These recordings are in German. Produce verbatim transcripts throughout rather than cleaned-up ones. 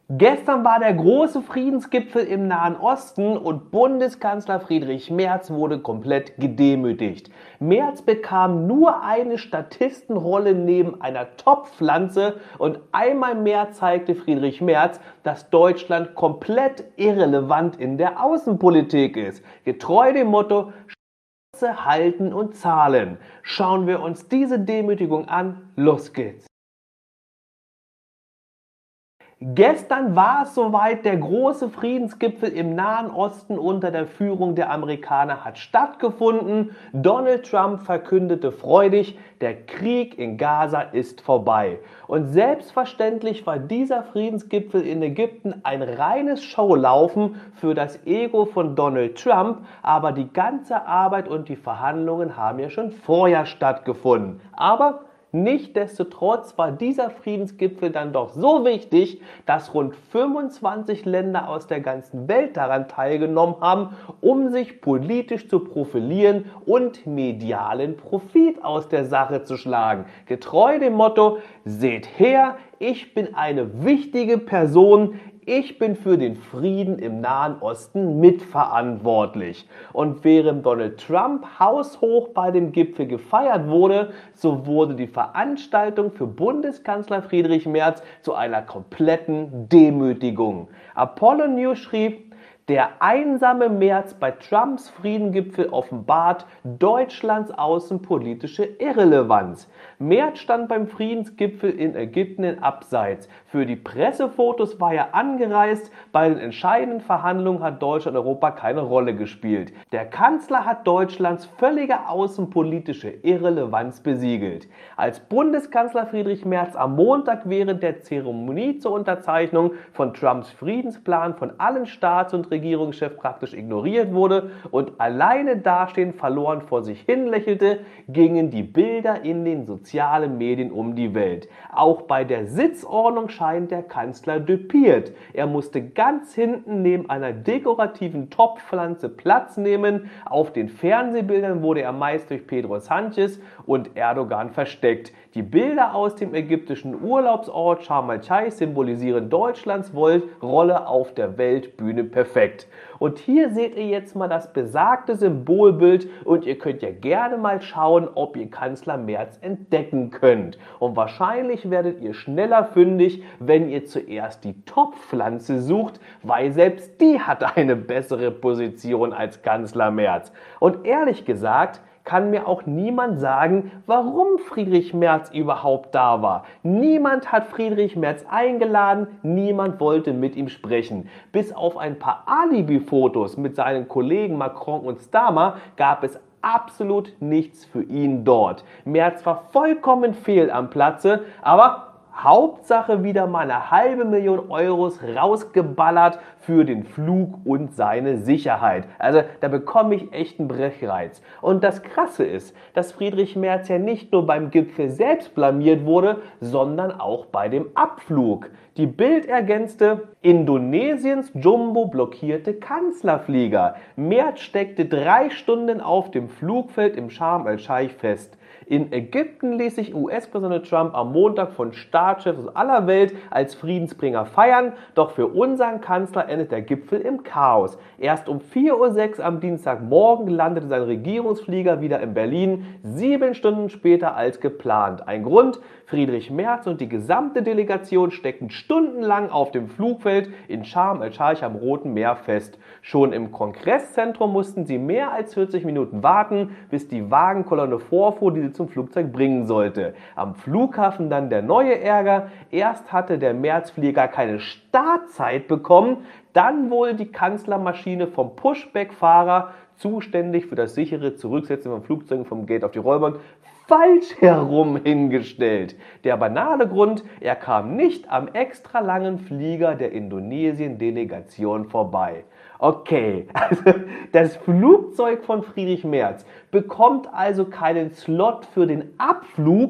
Gestern war der große Friedensgipfel im Nahen Osten und Bundeskanzler Friedrich Merz wurde komplett gedemütigt. Merz bekam nur eine Statistenrolle neben einer Topfpflanze und einmal mehr zeigte Friedrich Merz, dass Deutschland komplett irrelevant in der Außenpolitik ist. Getreu dem Motto Schnauze halten und zahlen. Schauen wir uns diese Demütigung an. Los geht's. Gestern war es soweit, der große Friedensgipfel im Nahen Osten unter der Führung der Amerikaner hat stattgefunden. Donald Trump verkündete freudig, der Krieg in Gaza ist vorbei. Und selbstverständlich war dieser Friedensgipfel in Ägypten ein reines Showlaufen für das Ego von Donald Trump, aber die ganze Arbeit und die Verhandlungen haben ja schon vorher stattgefunden. Aber nichtsdestotrotz war dieser Friedensgipfel dann doch so wichtig, dass rund fünfundzwanzig Länder aus der ganzen Welt daran teilgenommen haben, um sich politisch zu profilieren und medialen Profit aus der Sache zu schlagen. Getreu dem Motto, seht her, ich bin eine wichtige Person, ich bin für den Frieden im Nahen Osten mitverantwortlich. Und während Donald Trump haushoch bei dem Gipfel gefeiert wurde, so wurde die Veranstaltung für Bundeskanzler Friedrich Merz zu einer kompletten Demütigung. Apollo News schrieb, der einsame Merz bei Trumps Friedensgipfel offenbart Deutschlands außenpolitische Irrelevanz. Merz stand beim Friedensgipfel in Ägypten in Abseits. Für die Pressefotos war er angereist, bei den entscheidenden Verhandlungen hat Deutschland und Europa keine Rolle gespielt. Der Kanzler hat Deutschlands völlige außenpolitische Irrelevanz besiegelt. Als Bundeskanzler Friedrich Merz am Montag während der Zeremonie zur Unterzeichnung von Trumps Friedensplan von allen Staats- und Regierungschefs praktisch ignoriert wurde und alleine dastehend verloren vor sich hin lächelte, gingen die Bilder in den sozialen Medien um die Welt. Auch bei der Sitzordnung scheint der Kanzler düpiert. Er musste ganz hinten neben einer dekorativen Topfpflanze Platz nehmen. Auf den Fernsehbildern wurde er meist durch Pedro Sanchez und Erdogan versteckt. Die Bilder aus dem ägyptischen Urlaubsort Sharm el-Sheikh symbolisieren Deutschlands Rolle auf der Weltbühne perfekt. Und hier seht ihr jetzt mal das besagte Symbolbild und ihr könnt ja gerne mal schauen, ob ihr Kanzler Merz entdecken könnt. Und wahrscheinlich werdet ihr schneller fündig, wenn ihr zuerst die Topfpflanze sucht, weil selbst die hat eine bessere Position als Kanzler Merz. Und ehrlich gesagt, kann mir auch niemand sagen, warum Friedrich Merz überhaupt da war. Niemand hat Friedrich Merz eingeladen, niemand wollte mit ihm sprechen. Bis auf ein paar Alibi-Fotos mit seinen Kollegen Macron und Starmer gab es absolut nichts für ihn dort. Merz war vollkommen fehl am Platze, aber Hauptsache wieder mal eine halbe Million Euros rausgeballert für den Flug und seine Sicherheit. Also da bekomme ich echt einen Brechreiz. Und das Krasse ist, dass Friedrich Merz ja nicht nur beim Gipfel selbst blamiert wurde, sondern auch bei dem Abflug. Die Bild ergänzte, Indonesiens Jumbo blockierte Kanzlerflieger. Merz steckte drei Stunden auf dem Flugfeld im Sharm el-Sheikh fest. In Ägypten ließ sich U S-Präsident Trump am Montag von Staatschefs aus aller Welt als Friedensbringer feiern, doch für unseren Kanzler endet der Gipfel im Chaos. Erst um vier Uhr sechs am Dienstagmorgen landete sein Regierungsflieger wieder in Berlin, sieben Stunden später als geplant. Ein Grund? Friedrich Merz und die gesamte Delegation steckten stundenlang auf dem Flugfeld in Sharm el-Sheikh am Roten Meer fest. Schon im Kongresszentrum mussten sie mehr als vierzig Minuten warten, bis die Wagenkolonne vorfuhr, die sie zum Flugzeug bringen sollte. Am Flughafen dann der neue Ärger. Erst hatte der Merz-Flieger keine Startzeit bekommen, dann wohl die Kanzlermaschine vom Pushback-Fahrer, zuständig für das sichere Zurücksetzen von Flugzeugen vom Gate auf die Rollbahn, falsch herum hingestellt. Der banale Grund, er kam nicht am extra langen Flieger der Indonesien-Delegation vorbei. Okay, also das Flugzeug von Friedrich Merz bekommt also keinen Slot für den Abflug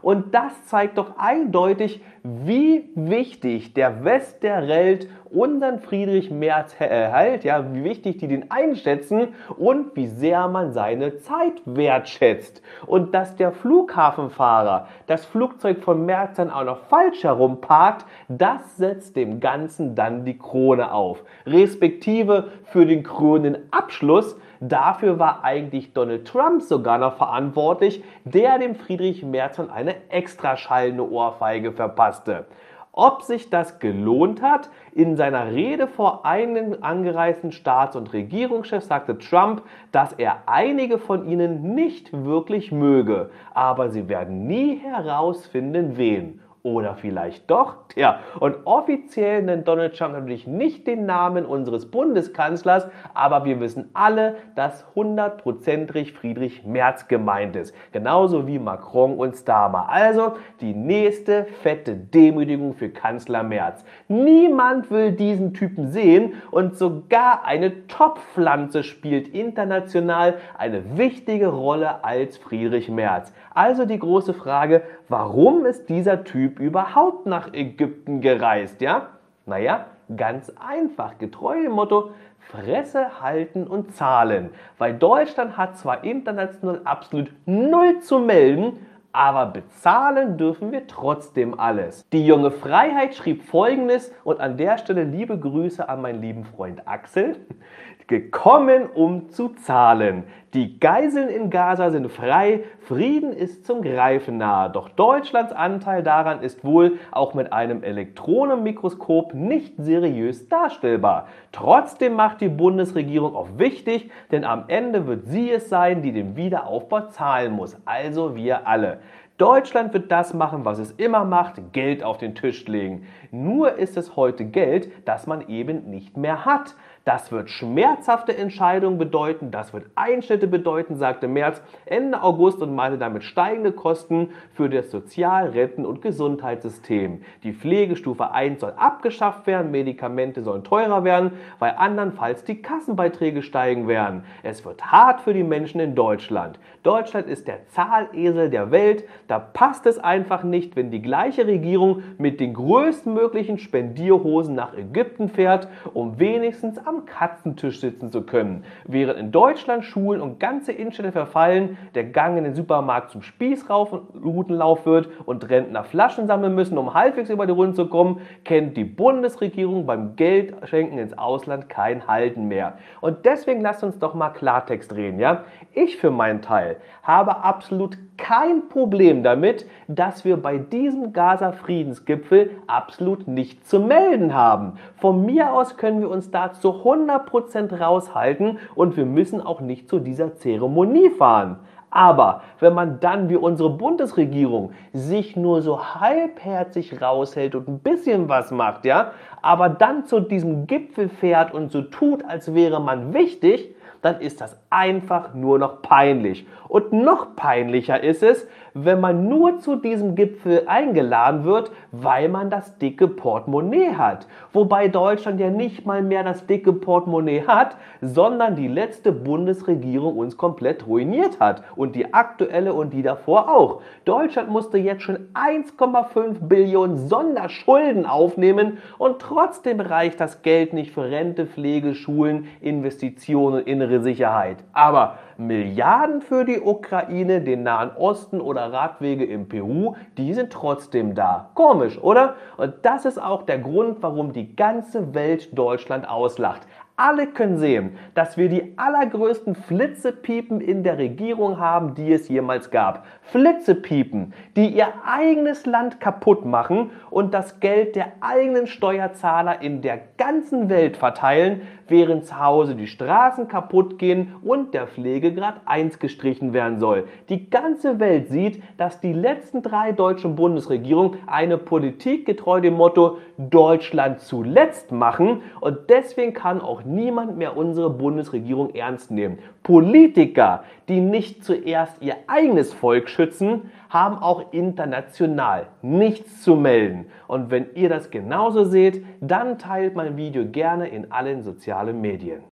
Und das zeigt doch eindeutig, wie wichtig der West der Welt unseren Friedrich Merz hält, ja, wie wichtig die den einschätzen und wie sehr man seine Zeit wertschätzt. Und dass der Flughafenfahrer das Flugzeug von Merz dann auch noch falsch herum parkt, das setzt dem Ganzen dann die Krone auf. Respektive für den krönenden Abschluss, dafür war eigentlich Donald Trump sogar noch verantwortlich, der dem Friedrich Merz dann eine extra schallende Ohrfeige verpasste. Ob sich das gelohnt hat? In seiner Rede vor einigen angereisten Staats- und Regierungschefs sagte Trump, dass er einige von ihnen nicht wirklich möge, aber sie werden nie herausfinden, wen. Oder vielleicht doch? Tja, und offiziell nennt Donald Trump natürlich nicht den Namen unseres Bundeskanzlers, aber wir wissen alle, dass hundertprozentig Friedrich Merz gemeint ist. Genauso wie Macron und Starmer. Also die nächste fette Demütigung für Kanzler Merz. Niemand will diesen Typen sehen und sogar eine Topfpflanze spielt international eine wichtige Rolle als Friedrich Merz. Also die große Frage, warum ist dieser Typ überhaupt nach Ägypten gereist, ja? Naja, ganz einfach, getreu dem Motto, Fresse halten und zahlen. Weil Deutschland hat zwar international absolut null zu melden, aber bezahlen dürfen wir trotzdem alles. Die junge Freiheit schrieb Folgendes und an der Stelle liebe Grüße an meinen lieben Freund Axel. Gekommen, um zu zahlen. Die Geiseln in Gaza sind frei, Frieden ist zum Greifen nahe. Doch Deutschlands Anteil daran ist wohl auch mit einem Elektronenmikroskop nicht seriös darstellbar. Trotzdem macht die Bundesregierung auch wichtig, denn am Ende wird sie es sein, die den Wiederaufbau zahlen muss. Also wir alle. Deutschland wird das machen, was es immer macht, Geld auf den Tisch legen. Nur ist es heute Geld, das man eben nicht mehr hat. Das wird schmerzhafte Entscheidungen bedeuten, das wird Einschnitte bedeuten, sagte Merz Ende August und meinte damit steigende Kosten für das Sozial-, Renten- und Gesundheitssystem. Die Pflegestufe eins soll abgeschafft werden, Medikamente sollen teurer werden, weil andernfalls die Kassenbeiträge steigen werden. Es wird hart für die Menschen in Deutschland. Deutschland ist der Zahlesel der Welt, da passt es einfach nicht, wenn die gleiche Regierung mit den größtmöglichen Spendierhosen nach Ägypten fährt, um wenigstens am Katzentisch sitzen zu können. Während in Deutschland Schulen und ganze Innenstädte verfallen, der Gang in den Supermarkt zum Spießrutenlauf wird und Rentner Flaschen sammeln müssen, um halbwegs über die Runde zu kommen, kennt die Bundesregierung beim Geldschenken ins Ausland kein Halten mehr. Und deswegen lasst uns doch mal Klartext reden, ja? Ich für meinen Teil habe absolut kein Problem damit, dass wir bei diesem Gaza-Friedensgipfel absolut nichts zu melden haben. Von mir aus können wir uns da zu hundert Prozent raushalten und wir müssen auch nicht zu dieser Zeremonie fahren. Aber wenn man dann wie unsere Bundesregierung sich nur so halbherzig raushält und ein bisschen was macht, ja, aber dann zu diesem Gipfel fährt und so tut, als wäre man wichtig, dann ist das einfach nur noch peinlich. Und noch peinlicher ist es, wenn man nur zu diesem Gipfel eingeladen wird, weil man das dicke Portemonnaie hat. Wobei Deutschland ja nicht mal mehr das dicke Portemonnaie hat, sondern die letzte Bundesregierung uns komplett ruiniert hat. Und die aktuelle und die davor auch. Deutschland musste jetzt schon eins Komma fünf Billionen Sonderschulden aufnehmen und trotzdem reicht das Geld nicht für Rente, Pflege, Schulen, Investitionen und innere Sicherheit. Aber Milliarden für die Ukraine, den Nahen Osten oder Radwege in Peru, die sind trotzdem da. Komisch, oder? Und das ist auch der Grund, warum die ganze Welt Deutschland auslacht. Alle können sehen, dass wir die allergrößten Flitzepiepen in der Regierung haben, die es jemals gab. Flitzepiepen, die ihr eigenes Land kaputt machen und das Geld der eigenen Steuerzahler in der ganzen Welt verteilen, während zu Hause die Straßen kaputt gehen und der Pflegegrad eins gestrichen werden soll. Die ganze Welt sieht, dass die letzten drei deutschen Bundesregierungen eine Politik getreu dem Motto Deutschland zuletzt machen und deswegen kann auch niemand mehr unsere Bundesregierung ernst nehmen. Politiker, die nicht zuerst ihr eigenes Volk schützen, haben auch international nichts zu melden. Und wenn ihr das genauso seht, dann teilt mein Video gerne in allen sozialen Medien.